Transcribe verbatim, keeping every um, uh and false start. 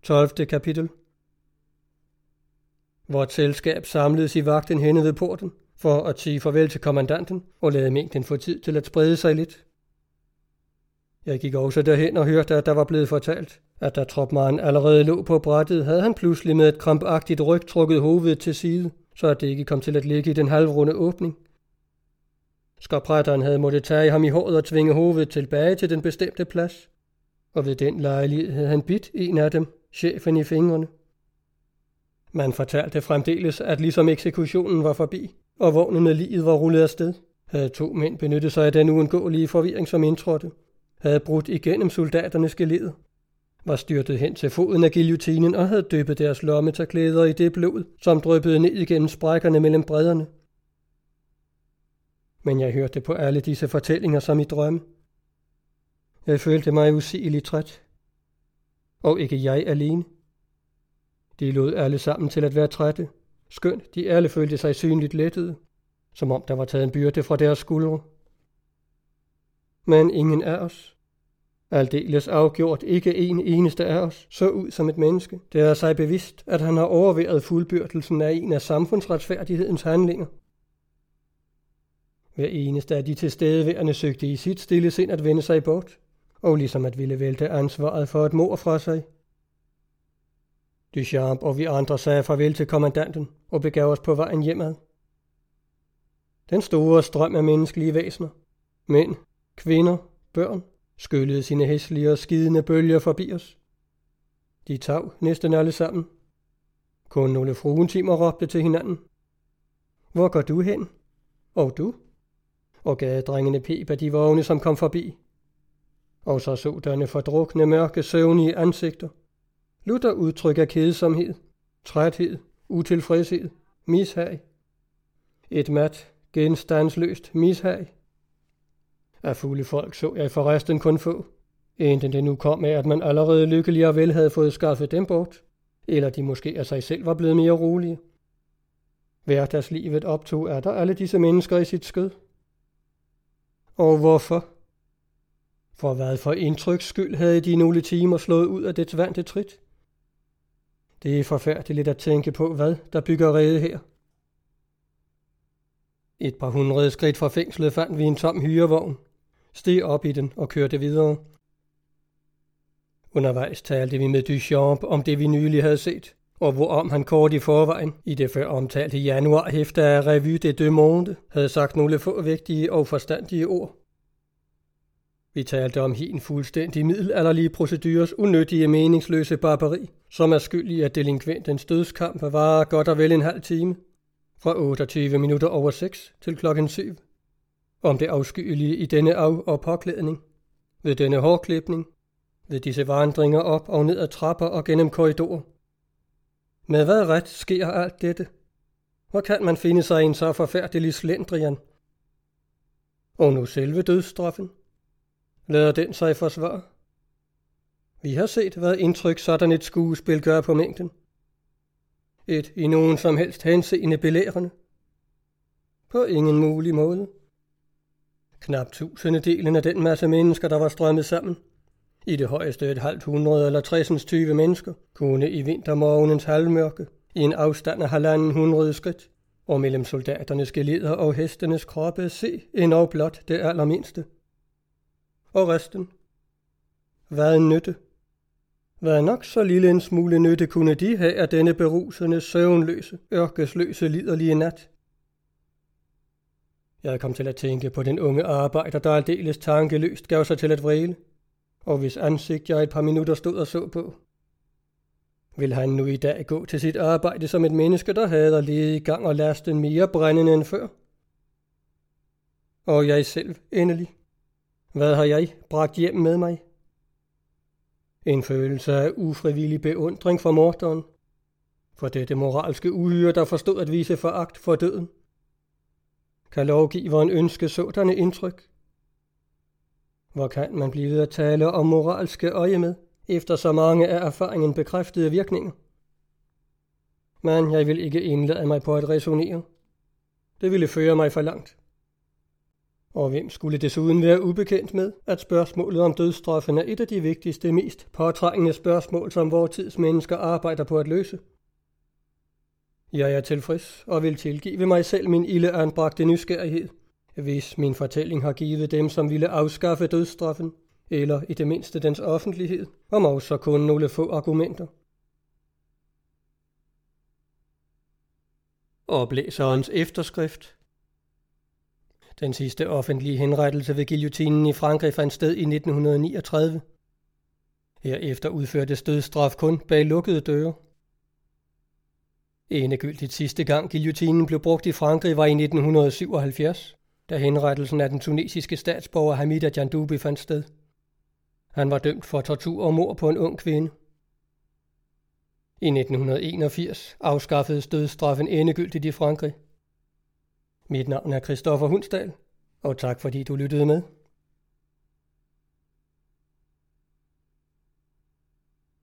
tolvte kapitel. Vort selskab samledes i vagten henne ved porten, for at sige farvel til kommandanten og lade mængden få tid til at sprede sig lidt. Jeg gik også derhen og hørte, at der var blevet fortalt, at da tropmanden allerede lå på brættet, havde han pludselig med et krampagtigt ryg trukket hovedet til side, så at det ikke kom til at ligge i den halvrunde åbning. Skarpretteren havde måttet tage ham i håret og tvinge hovedet tilbage til den bestemte plads, og ved den lejlighed havde han bidt en af dem, chefen, i fingrene. Man fortalte fremdeles, at ligesom eksekutionen var forbi, og vognen med liget var rullet afsted, havde to mænd benyttet sig af den uundgåelige forvirring, som indtrådte, havde brudt igennem soldaternes geleder, var styrtet hen til foden af guillotinen og havde dyppet deres lommetørklæder i det blod, som dryppede ned igennem sprækkerne mellem bredderne. Men jeg hørte på alle disse fortællinger som i drømme. Jeg følte mig usigeligt træt. Og ikke jeg alene. De lod alle sammen til at være trætte, skønt de alle følte sig synligt lettede, som om der var taget en byrde fra deres skuldre. Men ingen af os, aldeles afgjort ikke en eneste af os, så ud som et menneske, der er sig bevidst, at han har overværet fuldbyrdelsen af en af samfundsretfærdighedens handlinger. Hver eneste af de tilstedeværende søgte i sit stille sind at vende sig bort, og ligesom at ville vælte ansvaret for et mord fra sig. Duchamp og vi andre sagde farvel til kommandanten og begav os på vejen hjemad. Den store strøm af menneskelige væsener, mænd, kvinder, børn, skyllede sine hæslige og skidende bølger forbi os. De tav næsten alle sammen. Kun nogle fruentimer råbte til hinanden. Hvor går du hen? Og du? Og gadedrengene pep af de vogne, som kom forbi. Og så sådanne fordrukne, mørke, søvnige ansigter. Lutter udtryk af kedsomhed, træthed, utilfredshed, mishag. Et mat, genstandsløst mishag. Af fulde folk så jeg forresten kun få, enten det nu kom af, at man allerede lykkelig og vel havde fået skaffet dem bort, eller de måske af sig selv var blevet mere rolige. Hverdagslivet optog er der alle disse mennesker i sit skød. Og hvorfor? For hvad for indtryks skyld havde de nogle timer slået ud af dets vante trit? Det er forfærdeligt at tænke på, hvad der bygger rede her. Et par hundrede skridt fra fængslet fandt vi en tom hyrevogn, steg op i den og kørte videre. Undervejs talte vi med Duchamp om det, vi nylig havde set, og hvorom han kort i forvejen, i det før omtalte januarhæfte af Revue des Deux Mondes, havde sagt nogle få vægtige og forstandige ord. Vi talte om hin fuldstændig middelalderlige procedures unødige meningsløse barbari, som er skyld i, at delinkventens dødskamp varer godt og vel en halv time, fra otteogtyve minutter over seks til klokken syv. Om det afskyelige i denne af- og påklædning, ved denne hårklipning, ved disse vandringer op og ned ad trapper og gennem korridorer. Med hvad ret sker alt dette? Hvor kan man finde sig i en så forfærdelig slendrian? Og nu selve dødsstraffen. Lader den sig forsvare? Vi har set, hvad indtryk sådan et skuespil gør på mængden. Et i nogen som helst henseende belærende. På ingen mulig måde. Knap tusindedelen af den masse mennesker, der var strømmet sammen, i det højeste et halvt hundrede eller tresens tyve mennesker, kunne i vintermorgenens halvmørke, i en afstand af halvanden hundrede skridt, og mellem soldaternes geleder og hestenes kroppe se endnu blot det allermindste. Og resten? Hvad en nytte? Hvad nok så lille en smule nytte kunne de have af denne berusende, søvnløse, ørkesløse, liderlige nat? Jeg kom til at tænke på den unge arbejder, der aldeles tankeløst gav sig til at vræle, og hvis ansigt jeg et par minutter stod og så på. Vil han nu i dag gå til sit arbejde som et menneske, der hader lede i gang og lasten mere brændende end før? Og jeg selv, endelig. Hvad har jeg bragt hjem med mig? En følelse af ufrivillig beundring for morderen, for dette moralske uhyre, der forstod at vise foragt for døden. Kan lovgiveren ønske sådanne indtryk? Hvor kan man blive ved at tale om moralske øje med, efter så mange af erfaringen bekræftede virkninger? Men jeg vil ikke indlade mig på at resonere. Det ville føre mig for langt. Og hvem skulle desuden være ubekendt med, at spørgsmålet om dødsstraffen er et af de vigtigste, mest påtrængende spørgsmål, som vores tids mennesker arbejder på at løse. Jeg er tilfreds og vil tilgive mig selv min ildeanbragte nysgerrighed, hvis min fortælling har givet dem, som ville afskaffe dødsstraffen, eller i det mindste dens offentlighed, om også kun nogle få argumenter. Oplæserens efterskrift. Den sidste offentlige henrettelse ved guillotinen i Frankrig fandt sted i nitten niogtredive. Herefter udførtes dødsstraf kun bag lukkede døre. Endegyldigt sidste gang guillotinen blev brugt i Frankrig var i nitten syvoghalvfjerds, da henrettelsen af den tunesiske statsborger Hamida Djandoubi fandt sted. Han var dømt for tortur og mord på en ung kvinde. I nitten enogfirs afskaffedes dødsstraffen endegyldigt i Frankrig. Mit navn er Christoffer Hundsdal, og tak fordi du lyttede med.